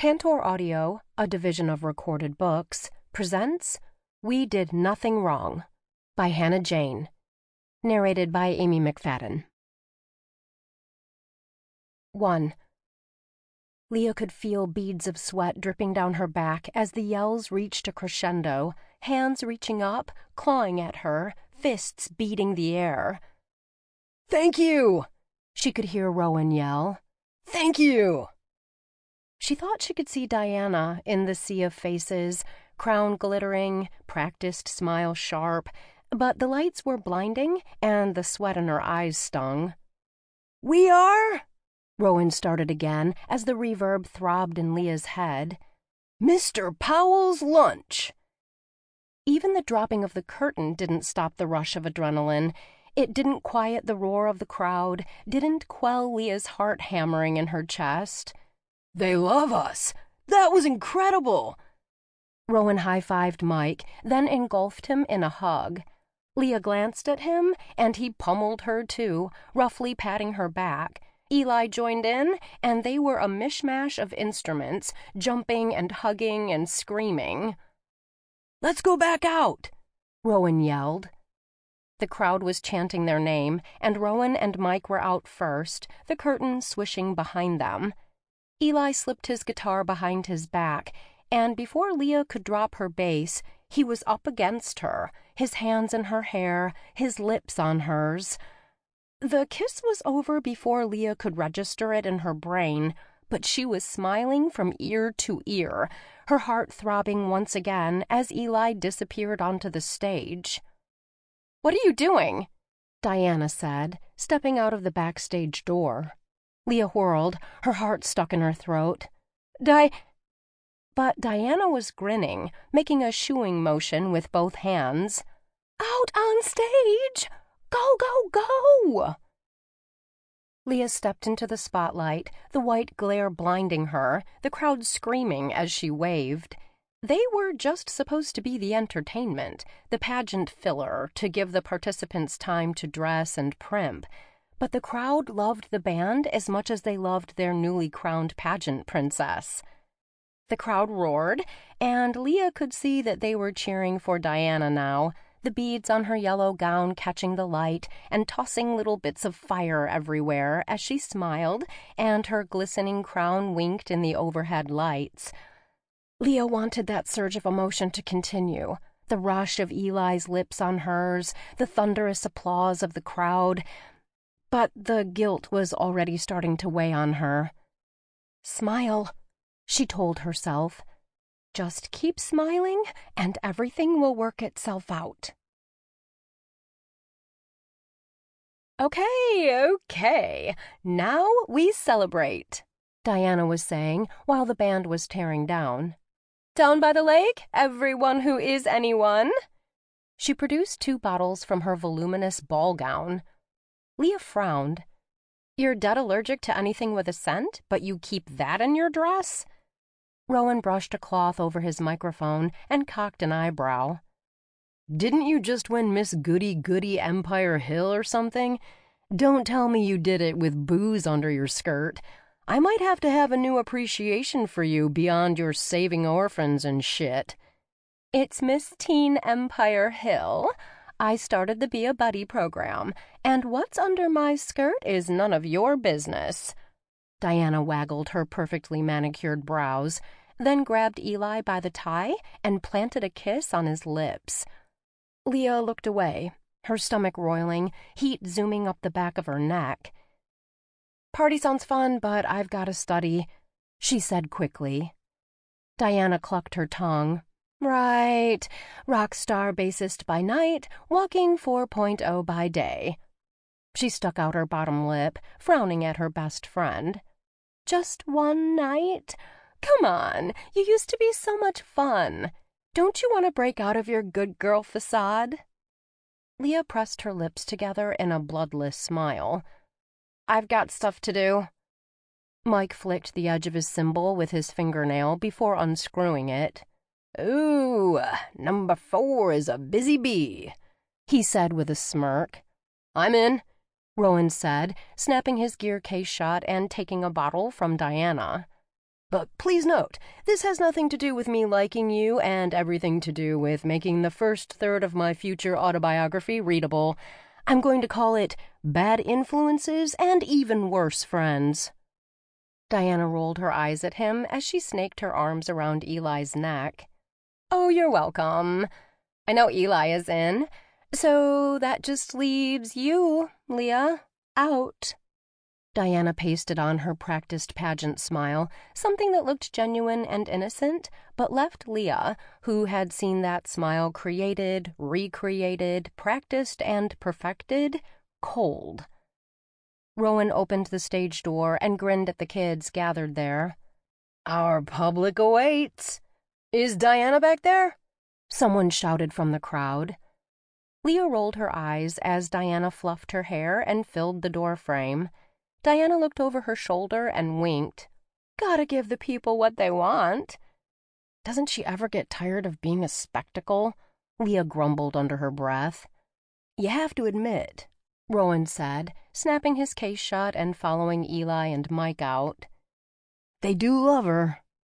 Tantor Audio, a division of Recorded Books, presents We Did Nothing Wrong by Hannah Jane. Narrated by Amy McFadden. 1. Leah could feel beads of sweat dripping down her back as the yells reached a crescendo, hands reaching up, clawing at her, fists beating the air. "Thank you!" she could hear Rowan yell. "Thank you!" She thought she could see Diana in the sea of faces, crown glittering, practiced smile sharp, but the lights were blinding and the sweat in her eyes stung. "We are?" Rowan started again as the reverb throbbed in Leah's head. "Mr. Powell's lunch." Even the dropping of the curtain didn't stop the rush of adrenaline. It didn't quiet the roar of the crowd, didn't quell Leah's heart hammering in her chest. "They love us! That was incredible!" Rowan high-fived Mike, then engulfed him in a hug. Leah glanced at him, and he pummeled her too, roughly patting her back. Eli joined in, and they were a mishmash of instruments, jumping and hugging and screaming. "Let's go back out!" Rowan yelled. The crowd was chanting their name, and Rowan and Mike were out first, the curtain swishing behind them. Eli slipped his guitar behind his back, and before Leah could drop her bass, he was up against her, his hands in her hair, his lips on hers. The kiss was over before Leah could register it in her brain, but she was smiling from ear to ear, her heart throbbing once again as Eli disappeared onto the stage. "What are you doing?" Diana said, stepping out of the backstage door. Leah whirled, her heart stuck in her throat. But Diana was grinning, making a shooing motion with both hands. "Out on stage! Go, go, go!" Leah stepped into the spotlight, the white glare blinding her, the crowd screaming as she waved. They were just supposed to be the entertainment, the pageant filler to give the participants time to dress and primp. But the crowd loved the band as much as they loved their newly crowned pageant princess. The crowd roared, and Leah could see that they were cheering for Diana now, the beads on her yellow gown catching the light and tossing little bits of fire everywhere as she smiled and her glistening crown winked in the overhead lights. Leah wanted that surge of emotion to continue, the rush of Eli's lips on hers, the thunderous applause of the crowd. But the guilt was already starting to weigh on her. "Smile," she told herself. "Just keep smiling, and everything will work itself out." Okay, now we celebrate," Diana was saying while the band was tearing down. "Down by the lake, everyone who is anyone." She produced 2 bottles from her voluminous ball gown. Leah frowned. "You're dead allergic to anything with a scent, but you keep that in your dress?" Rowan brushed a cloth over his microphone and cocked an eyebrow. "Didn't you just win Miss Goody-Goody Empire Hill or something? Don't tell me you did it with booze under your skirt. I might have to have a new appreciation for you beyond your saving orphans and shit." "It's Miss Teen Empire Hill. I started the Be a Buddy program, and what's under my skirt is none of your business." Diana waggled her perfectly manicured brows, then grabbed Eli by the tie and planted a kiss on his lips. Leah looked away, her stomach roiling, heat zooming up the back of her neck. "Party sounds fun, but I've got to study," she said quickly. Diana clucked her tongue. "Right, rock star bassist by night, walking 4.0 by day." She stuck out her bottom lip, frowning at her best friend. "Just one night? Come on, you used to be so much fun. Don't you want to break out of your good girl facade?" Leah pressed her lips together in a bloodless smile. "I've got stuff to do." Mike flicked the edge of his cymbal with his fingernail before unscrewing it. "Ooh, number 4 is a busy bee," he said with a smirk. "I'm in," Rowan said, snapping his gear case shut and taking a bottle from Diana. But please note, this has nothing to do with me liking you and everything to do with making the first third of my future autobiography readable. I'm going to call it Bad Influences and Even Worse Friends." Diana rolled her eyes at him as she snaked her arms around Eli's neck. "Oh, you're welcome. I know Eli is in, so that just leaves you, Leah, out." Diana pasted on her practiced pageant smile, something that looked genuine and innocent, but left Leah, who had seen that smile created, recreated, practiced, and perfected, cold. Rowan opened the stage door and grinned at the kids gathered there. "Our public awaits. Is Diana back there?" someone shouted from the crowd. Leah rolled her eyes as Diana fluffed her hair and filled the door frame. Diana looked over her shoulder and winked. "Gotta give the people what they want." "Doesn't she ever get tired of being a spectacle?" Leah grumbled under her breath. "You have to admit," Rowan said, snapping his case shut and following Eli and Mike out, "they do love her."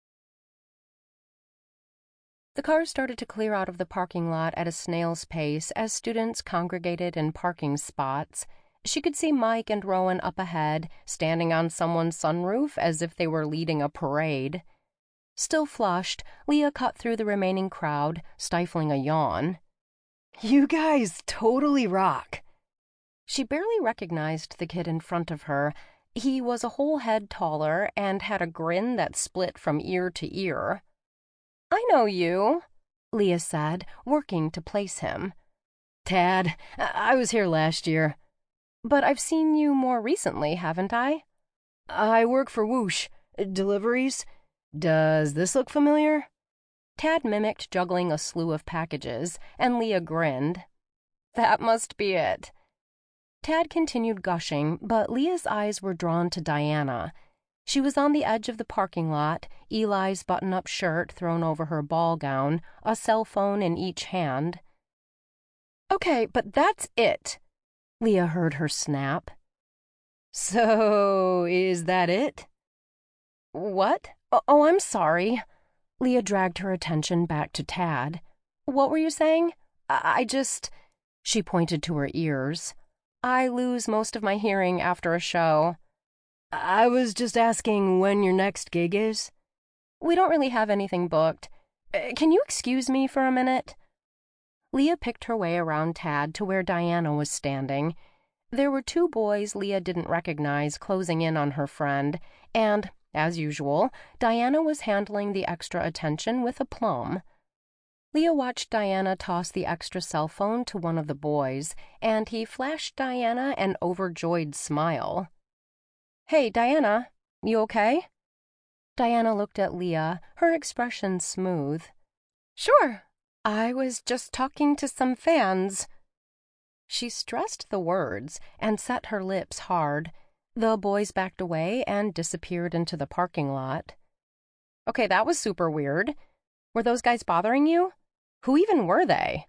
The cars started to clear out of the parking lot at a snail's pace as students congregated in parking spots. She could see Mike and Rowan up ahead, standing on someone's sunroof as if they were leading a parade. Still flushed, Leah cut through the remaining crowd, stifling a yawn. "You guys totally rock." She barely recognized the kid in front of her. He was a whole head taller and had a grin that split from ear to ear. "I know you," Leah said, working to place him. "Tad, I was here last year." "But I've seen you more recently, haven't I?" "I work for Whoosh. Deliveries. Does this look familiar?" Tad mimicked juggling a slew of packages, and Leah grinned. "That must be it." Tad continued gushing, but Leah's eyes were drawn to Diana. She was on the edge of the parking lot, Eli's button-up shirt thrown over her ball gown, a cell phone in each hand. "Okay, but that's it," Leah heard her snap. "So, is that it?" "What? Oh, I'm sorry." Leah dragged her attention back to Tad. "What were you saying? I just..." She pointed to her ears. "I lose most of my hearing after a show." "I was just asking when your next gig is." "We don't really have anything booked. Can you excuse me for a minute?" Leah picked her way around Tad to where Diana was standing. There were two boys Leah didn't recognize closing in on her friend, and, as usual, Diana was handling the extra attention with aplomb. Leah watched Diana toss the extra cell phone to one of the boys, and he flashed Diana an overjoyed smile. "Hey, Diana, you okay?" Diana looked at Leah, her expression smooth. "Sure, I was just talking to some fans." She stressed the words and set her lips hard. The boys backed away and disappeared into the parking lot. "Okay, that was super weird. Were those guys bothering you? Who even were they?"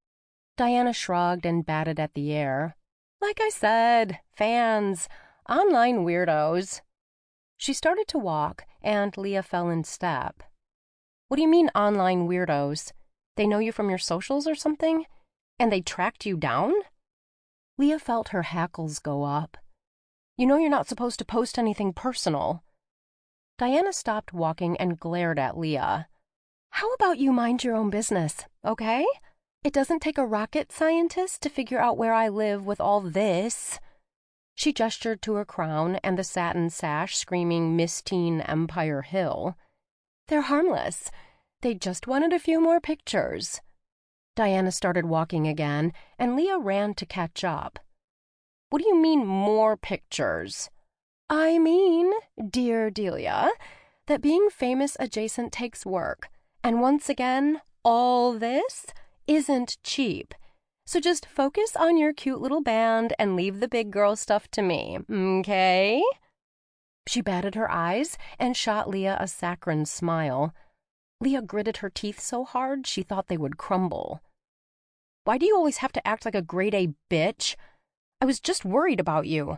Diana shrugged and batted at the air. "Like I said, fans. Online weirdos." She started to walk, and Leah fell in step. "What do you mean online weirdos? They know you from your socials or something? And they tracked you down?" Leah felt her hackles go up. "You know you're not supposed to post anything personal." Diana stopped walking and glared at Leah. "How about you mind your own business, okay? It doesn't take a rocket scientist to figure out where I live with all this." She gestured to her crown and the satin sash screaming Miss Teen Empire Hill. "They're harmless. They just wanted a few more pictures." Diana started walking again, and Leah ran to catch up. "What do you mean, more pictures?" "I mean, dear Delia, that being famous adjacent takes work. And once again, all this isn't cheap. So just focus on your cute little band and leave the big girl stuff to me, okay?" She batted her eyes and shot Leah a saccharine smile. Leah gritted her teeth so hard she thought they would crumble. "Why do you always have to act like a grade-A bitch? I was just worried about you."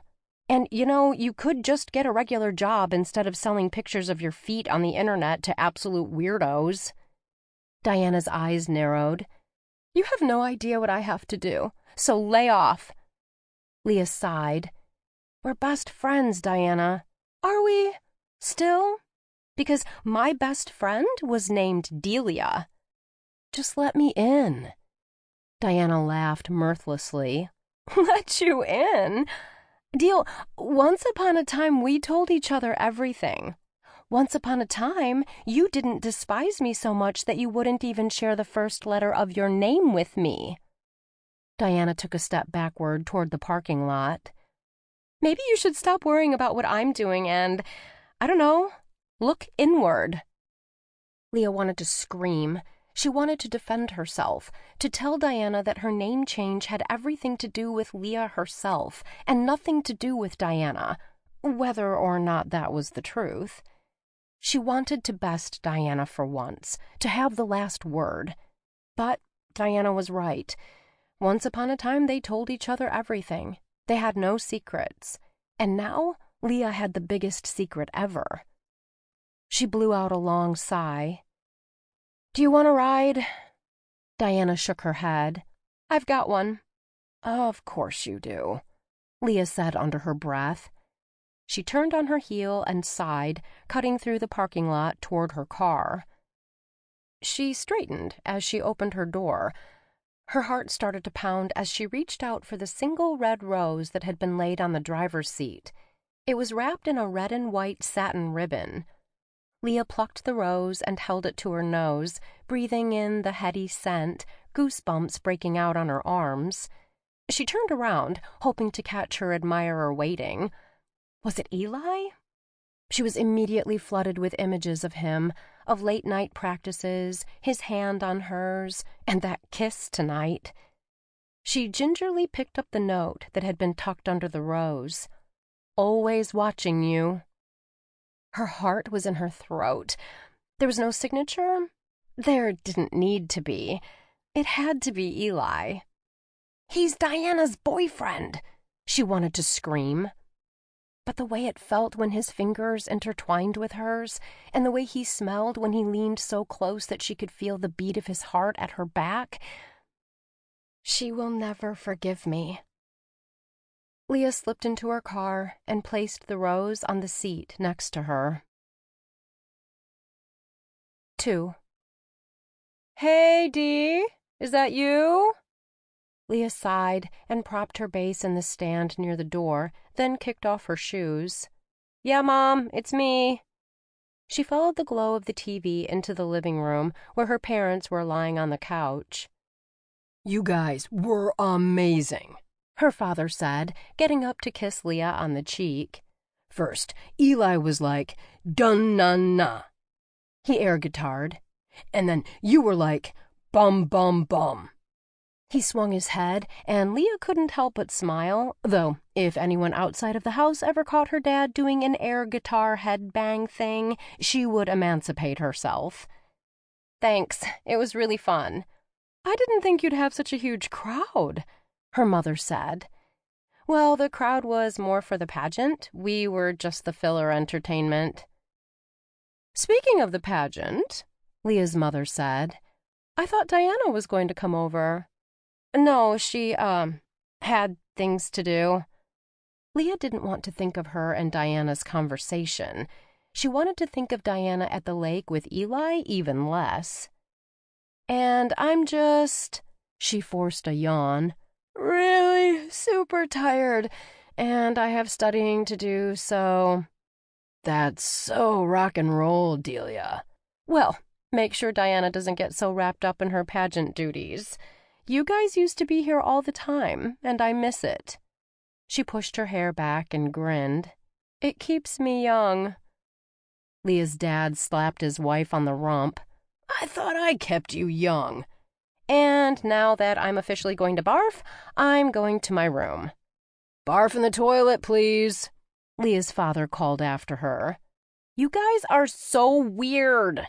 And, you could just get a regular job instead of selling pictures of your feet on the internet to absolute weirdos. Diana's eyes narrowed. You have no idea what I have to do, so lay off. Leah sighed. We're best friends, Diana. Are we? Still? Because my best friend was named Delia. Just let me in. Diana laughed mirthlessly. Let you in? Deal, once upon a time we told each other everything. Once upon a time, you didn't despise me so much that you wouldn't even share the first letter of your name with me. Diana took a step backward toward the parking lot. Maybe you should stop worrying about what I'm doing and, I don't know, look inward. Leah wanted to scream. She wanted to defend herself, to tell Diana that her name change had everything to do with Leah herself and nothing to do with Diana, whether or not that was the truth. She wanted to best Diana for once, to have the last word. But Diana was right. Once upon a time they told each other everything. They had no secrets. And now Leah had the biggest secret ever. She blew out a long sigh. Do you want a ride? Diana shook her head. I've got one. Of course you do, Leah said under her breath. She turned on her heel and sighed, cutting through the parking lot toward her car. She straightened as she opened her door. Her heart started to pound as she reached out for the single red rose that had been laid on the driver's seat. It was wrapped in a red and white satin ribbon. Leah plucked the rose and held it to her nose, breathing in the heady scent, goosebumps breaking out on her arms. She turned around, hoping to catch her admirer waiting. Was it Eli? She was immediately flooded with images of him, of late-night practices, his hand on hers, and that kiss tonight. She gingerly picked up the note that had been tucked under the rose. Always watching you. Her heart was in her throat. There was no signature. There didn't need to be. It had to be Eli. He's Diana's boyfriend, she wanted to scream. But the way it felt when his fingers intertwined with hers, and the way he smelled when he leaned so close that she could feel the beat of his heart at her back. She will never forgive me. Leah slipped into her car and placed the rose on the seat next to her. 2. Hey, Dee, is that you? Leah sighed and propped her base in the stand near the door, then kicked off her shoes. Yeah, Mom, it's me. She followed the glow of the TV into the living room, where her parents were lying on the couch. You guys were amazing, her father said, getting up to kiss Leah on the cheek. First, Eli was like, dun-na-na. He air-guitarred. And then you were like, bum-bum-bum. He swung his head, and Leah couldn't help but smile, though if anyone outside of the house ever caught her dad doing an air guitar headbang thing, she would emancipate herself. Thanks, it was really fun. I didn't think you'd have such a huge crowd, her mother said. Well, the crowd was more for the pageant. We were just the filler entertainment. Speaking of the pageant, Leah's mother said, I thought Diana was going to come over. No, she, had things to do. Leah didn't want to think of her and Diana's conversation. She wanted to think of Diana at the lake with Eli even less. And I'm just, she forced a yawn, really super tired, and I have studying to do, so... That's so rock and roll, Delia. Well, make sure Diana doesn't get so wrapped up in her pageant duties. You guys used to be here all the time, and I miss it. She pushed her hair back and grinned. It keeps me young. Leah's dad slapped his wife on the rump. I thought I kept you young. And now that I'm officially going to barf, I'm going to my room. Barf in the toilet, please, Leah's father called after her. You guys are so weird.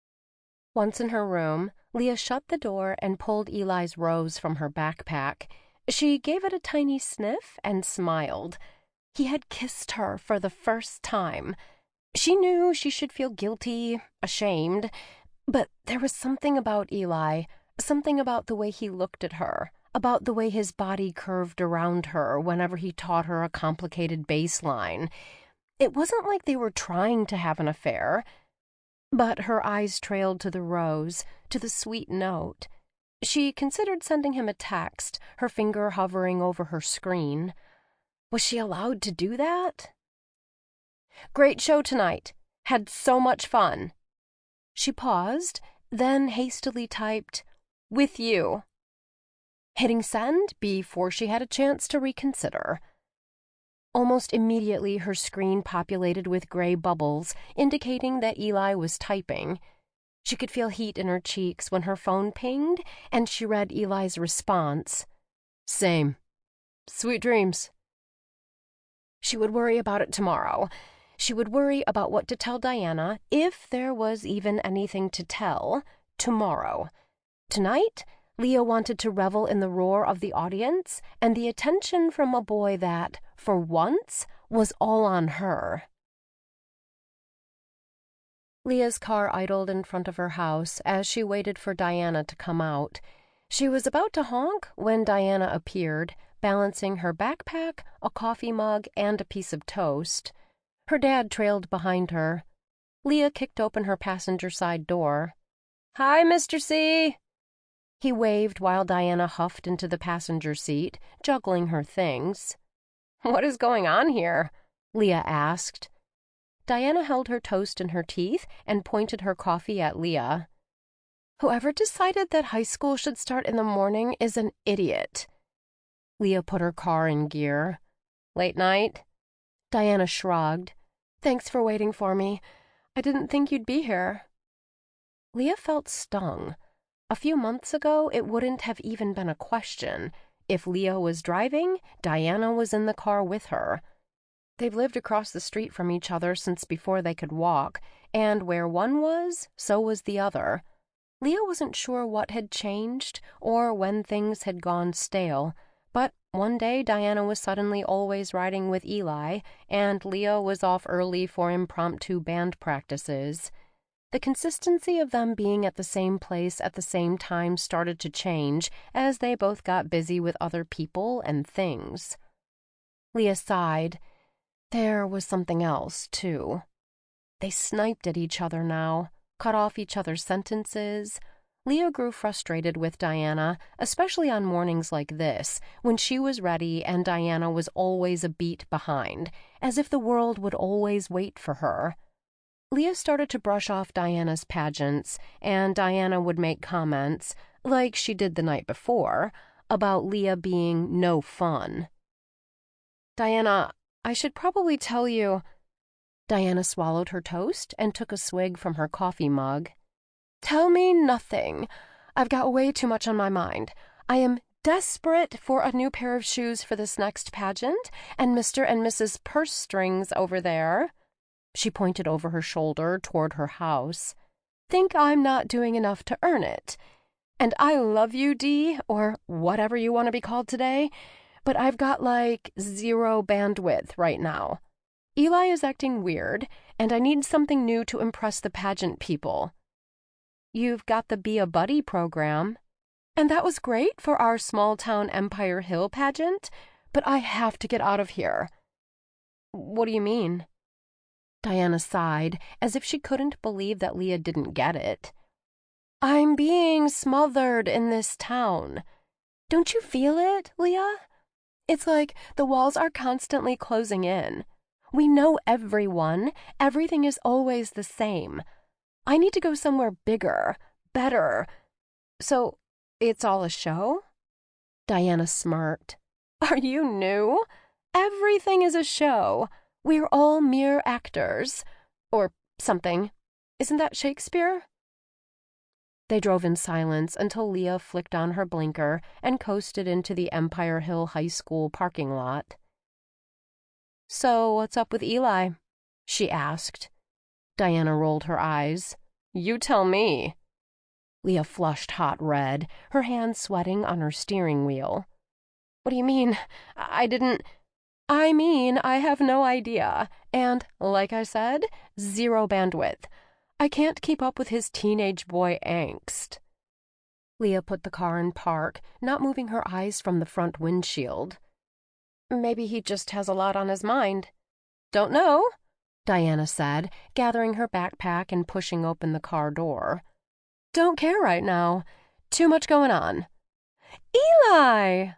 Once in her room, Leah shut the door and pulled Eli's rose from her backpack. She gave it a tiny sniff and smiled. He had kissed her for the first time. She knew she should feel guilty, ashamed, but there was something about Eli, something about the way he looked at her, about the way his body curved around her whenever he taught her a complicated bass line. It wasn't like they were trying to have an affair. But her eyes trailed to the rose, to the sweet note. She considered sending him a text, her finger hovering over her screen. Was she allowed to do that? "Great show tonight. Had so much fun." She paused, then hastily typed, "With you," hitting send before she had a chance to reconsider. Almost immediately, her screen populated with gray bubbles, indicating that Eli was typing. She could feel heat in her cheeks when her phone pinged, and she read Eli's response. "Same. Sweet dreams." She would worry about it tomorrow. She would worry about what to tell Diana, if there was even anything to tell, tomorrow. Tonight, Leah wanted to revel in the roar of the audience and the attention from a boy that, for once, was all on her. Leah's car idled in front of her house as she waited for Diana to come out. She was about to honk when Diana appeared, balancing her backpack, a coffee mug, and a piece of toast. Her dad trailed behind her. Leah kicked open her passenger side door. "Hi, Mr. C." He waved while Diana huffed into the passenger seat, juggling her things. "What is going on here?" Leah asked. Diana held her toast in her teeth and pointed her coffee at Leah. "Whoever decided that high school should start in the morning is an idiot." Leah put her car in gear. "Late night?" Diana shrugged. "Thanks for waiting for me. I didn't think you'd be here." Leah felt stung. A few months ago, it wouldn't have even been a question. If Leah was driving, Diana was in the car with her. They've lived across the street from each other since before they could walk, and where one was, so was the other. Leah wasn't sure what had changed or when things had gone stale, but one day Diana was suddenly always riding with Eli, and Leah was off early for impromptu band practices. The consistency of them being at the same place at the same time started to change as they both got busy with other people and things. Leah sighed. There was something else, too. They sniped at each other now, cut off each other's sentences. Leah grew frustrated with Diana, especially on mornings like this, when she was ready and Diana was always a beat behind, as if the world would always wait for her. Leah started to brush off Diana's pageants, and Diana would make comments, like she did the night before, about Leah being no fun. "Diana, I should probably tell you—" Diana swallowed her toast and took a swig from her coffee mug. "Tell me nothing. I've got way too much on my mind. I am desperate for a new pair of shoes for this next pageant, and Mr. and Mrs. Purse Strings over there," she pointed over her shoulder toward her house, "think I'm not doing enough to earn it. And I love you, Dee, or whatever you want to be called today, but I've got, zero bandwidth right now. Eli is acting weird, and I need something new to impress the pageant people. You've got the Be a Buddy program, and that was great for our small-town Empire Hill pageant, but I have to get out of here." "What do you mean?" Diana sighed, as if she couldn't believe that Leah didn't get it. "I'm being smothered in this town. Don't you feel it, Leah? It's like the walls are constantly closing in. We know everyone. Everything is always the same. I need to go somewhere bigger, better. So, it's all a show?" Diana smirked. "Are you new? Everything is a show. We're all mere actors. Or something. Isn't that Shakespeare?" They drove in silence until Leah flicked on her blinker and coasted into the Empire Hill High School parking lot. "So, what's up with Eli?" she asked. Diana rolled her eyes. "You tell me." Leah flushed hot red, her hands sweating on her steering wheel. "What do you mean? I didn't—" I mean, I have no idea. And, like I said, zero bandwidth. I can't keep up with his teenage boy angst. Leah put the car in park, not moving her eyes from the front windshield. Maybe he just has a lot on his mind. Don't know, Diana said, gathering her backpack and pushing open the car door. Don't care right now. Too much going on. Eli!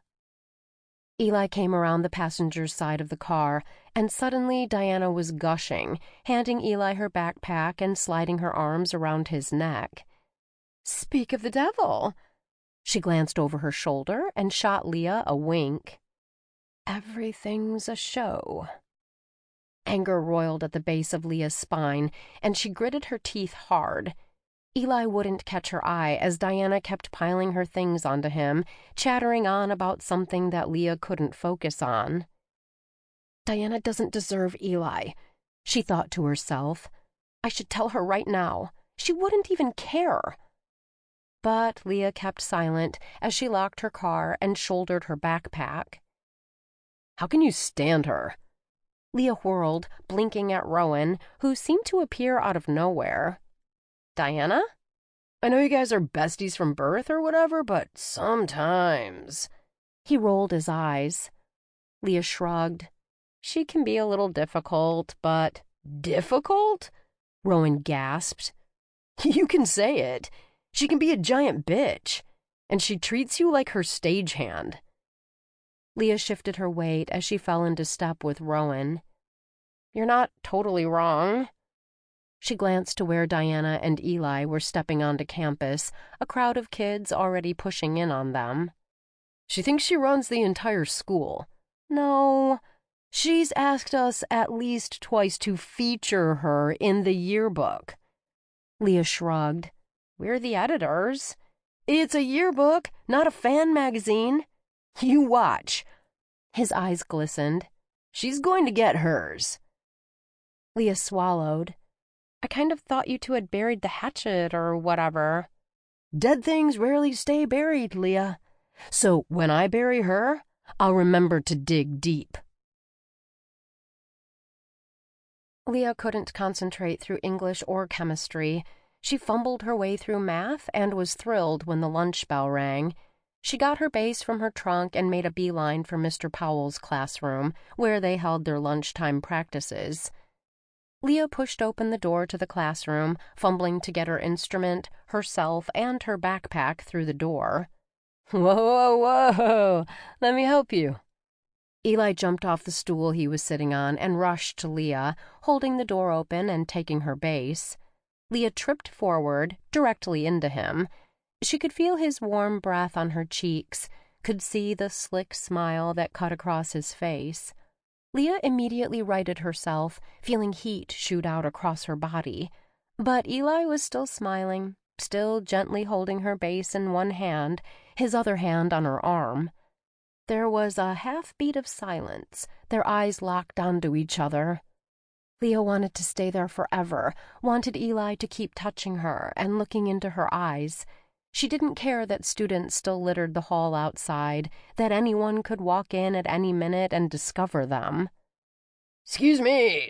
Eli came around the passenger's side of the car, and suddenly Diana was gushing, handing Eli her backpack and sliding her arms around his neck. Speak of the devil! She glanced over her shoulder and shot Leah a wink. Everything's a show. Anger roiled at the base of Leah's spine, and she gritted her teeth hard. Eli wouldn't catch her eye as Diana kept piling her things onto him, chattering on about something that Leah couldn't focus on. Diana doesn't deserve Eli, she thought to herself. I should tell her right now. She wouldn't even care. But Leah kept silent as she locked her car and shouldered her backpack. How can you stand her? Leah whirled, blinking at Rowan, who seemed to appear out of nowhere. Diana? I know you guys are besties from birth or whatever, but sometimes... He rolled his eyes. Leah shrugged. She can be a little difficult, but... Difficult? Rowan gasped. You can say it. She can be a giant bitch, and she treats you like her stagehand. Leah shifted her weight as she fell into step with Rowan. You're not totally wrong. She glanced to where Diana and Eli were stepping onto campus, a crowd of kids already pushing in on them. She thinks she runs the entire school. No, she's asked us at least twice to feature her in the yearbook. Leah shrugged. We're the editors. It's a yearbook, not a fan magazine. You watch. His eyes glistened. She's going to get hers. Leah swallowed. I kind of thought you two had buried the hatchet or whatever. Dead things rarely stay buried, Leah. So when I bury her, I'll remember to dig deep. Leah couldn't concentrate through English or chemistry. She fumbled her way through math and was thrilled when the lunch bell rang. She got her base from her trunk and made a beeline for Mr. Powell's classroom, where they held their lunchtime practices. Leah pushed open the door to the classroom, fumbling to get her instrument, herself, and her backpack through the door. Whoa, whoa, whoa! Let me help you. Eli jumped off the stool he was sitting on and rushed to Leah, holding the door open and taking her base. Leah tripped forward, directly into him. She could feel his warm breath on her cheeks, could see the slick smile that cut across his face. Leah immediately righted herself, feeling heat shoot out across her body. But Eli was still smiling, still gently holding her base in one hand, his other hand on her arm. There was a half-beat of silence, their eyes locked onto each other. Leah wanted to stay there forever, wanted Eli to keep touching her and looking into her eyes. She didn't care that students still littered the hall outside, that anyone could walk in at any minute and discover them. Excuse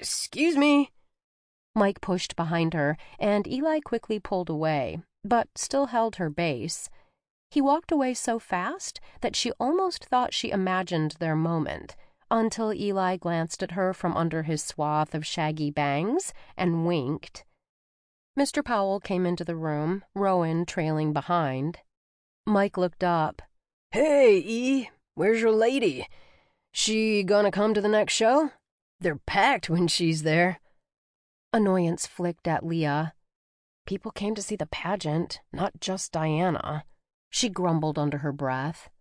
me. Mike pushed behind her, and Eli quickly pulled away, but still held her base. He walked away so fast that she almost thought she imagined their moment, until Eli glanced at her from under his swath of shaggy bangs and winked. Mr. Powell came into the room, Rowan trailing behind. Mike looked up. Hey, E, where's your lady? She gonna come to the next show? They're packed when she's there. Annoyance flicked at Leah. People came to see the pageant, not just Diana. She grumbled under her breath.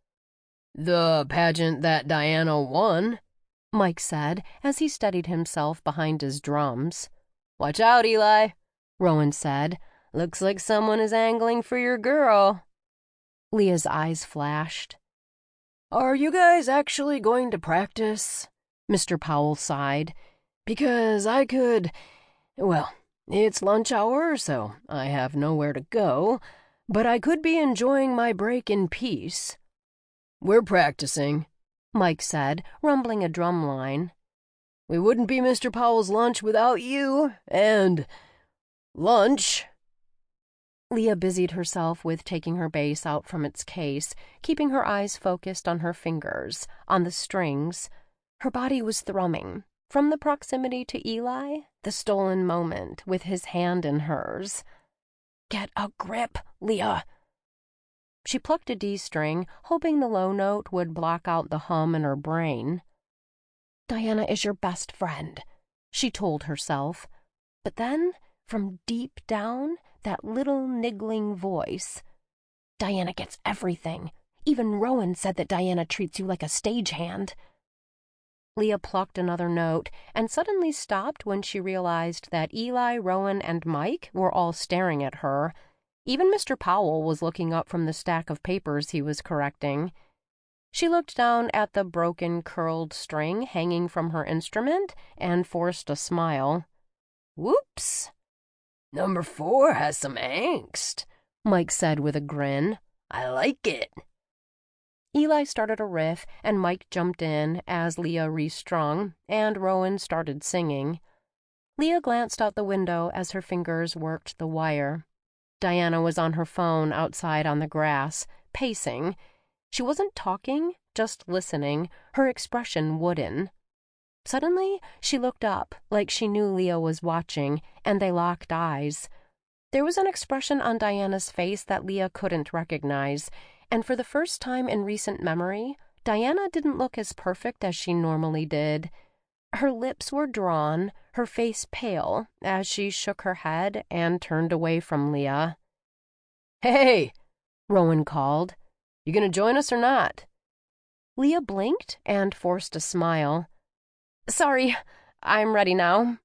The pageant that Diana won, Mike said as he steadied himself behind his drums. Watch out, Eli, Rowan said. Looks like someone is angling for your girl. Leah's eyes flashed. Are you guys actually going to practice? Mr. Powell sighed. Because I could... Well, it's lunch hour, so I have nowhere to go, but I could be enjoying my break in peace. We're practicing, Mike said, rumbling a drum line. We wouldn't be Mr. Powell's lunch without you, and lunch. Leah busied herself with taking her bass out from its case, keeping her eyes focused on her fingers, on the strings. Her body was thrumming. From the proximity to Eli, the stolen moment with his hand in hers. Get a grip, Leah. She plucked a D string, hoping the low note would block out the hum in her brain. Diana is your best friend, she told herself. But then, from deep down, that little niggling voice. Diana gets everything. Even Rowan said that Diana treats you like a stagehand. Leah plucked another note and suddenly stopped when she realized that Eli, Rowan, and Mike were all staring at her. Even Mr. Powell was looking up from the stack of papers he was correcting. She looked down at the broken, curled string hanging from her instrument and forced a smile. Whoops! Number 4 has some angst, Mike said with a grin. I like it. Eli started a riff, and Mike jumped in as Leah restrung, and Rowan started singing. Leah glanced out the window as her fingers worked the wire. Diana was on her phone outside on the grass, pacing. She wasn't talking, just listening, her expression wooden. Suddenly, she looked up, like she knew Leah was watching, and they locked eyes. There was an expression on Diana's face that Leah couldn't recognize, and for the first time in recent memory, Diana didn't look as perfect as she normally did. Her lips were drawn, her face pale, as she shook her head and turned away from Leah. Hey, Rowan called. You gonna join us or not? Leah blinked and forced a smile. Sorry, I'm ready now.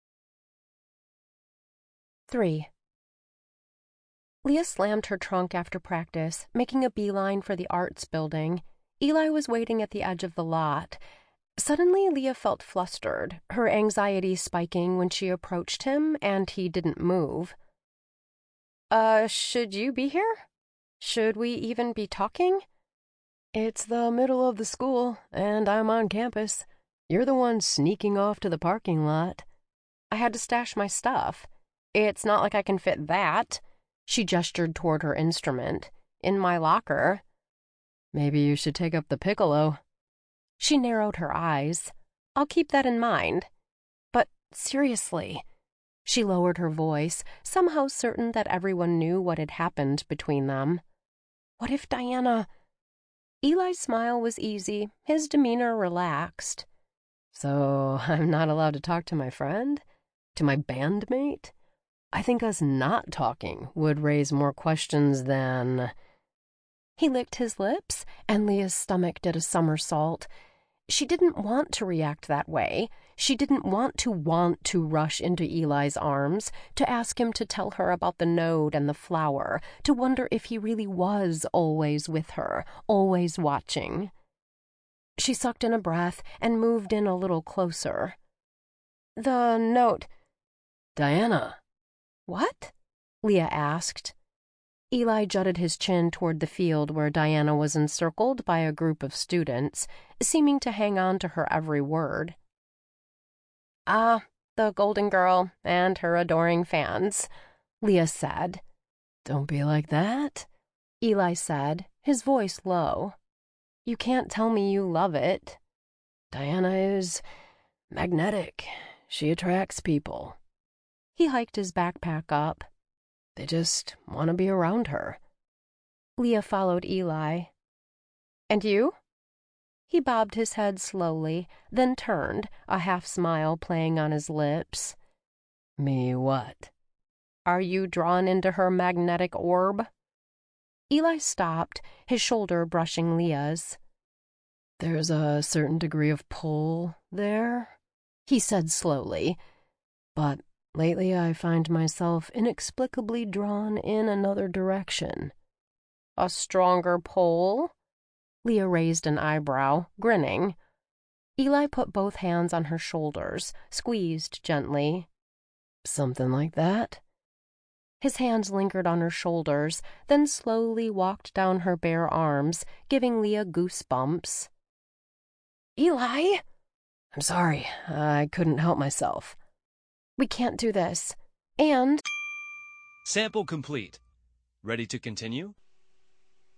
3. Leah slammed her trunk after practice, making a beeline for the arts building. Eli was waiting at the edge of the lot. Suddenly, Leah felt flustered, her anxiety spiking when she approached him, and he didn't move. Should you be here? Should we even be talking? It's the middle of the school, and I'm on campus. You're the one sneaking off to the parking lot. I had to stash my stuff. It's not like I can fit that. She gestured toward her instrument. In my locker. Maybe you should take up the piccolo. She narrowed her eyes. I'll keep that in mind. But seriously. She lowered her voice, somehow certain that everyone knew what had happened between them. What if Diana... Eli's smile was easy, his demeanor relaxed. So I'm not allowed to talk to my friend? To my bandmate? I think us not talking would raise more questions than... He licked his lips, and Leah's stomach did a somersault. She didn't want to react that way. She didn't want to rush into Eli's arms, to ask him to tell her about the node and the flower, to wonder if he really was always with her, always watching. She sucked in a breath and moved in a little closer. The note. Diana. What? Leah asked. Eli jutted his chin toward the field where Diana was encircled by a group of students, seeming to hang on to her every word. The Golden Girl and her adoring fans, Leah said. Don't be like that, Eli said, his voice low. You can't tell me you love it. Diana is magnetic. She attracts people. He hiked his backpack up. They just want to be around her. Leah followed Eli. And you? He bobbed his head slowly, then turned, a half-smile playing on his lips. Me what? Are you drawn into her magnetic orb? Eli stopped, his shoulder brushing Leah's. There's a certain degree of pull there, he said slowly. But lately I find myself inexplicably drawn in another direction. A stronger pull? Leah raised an eyebrow, grinning. Eli put both hands on her shoulders, squeezed gently. Something like that? His hands lingered on her shoulders, then slowly walked down her bare arms, giving Leah goosebumps. Eli? I'm sorry, I couldn't help myself. We can't do this. And... Sample complete. Ready to continue?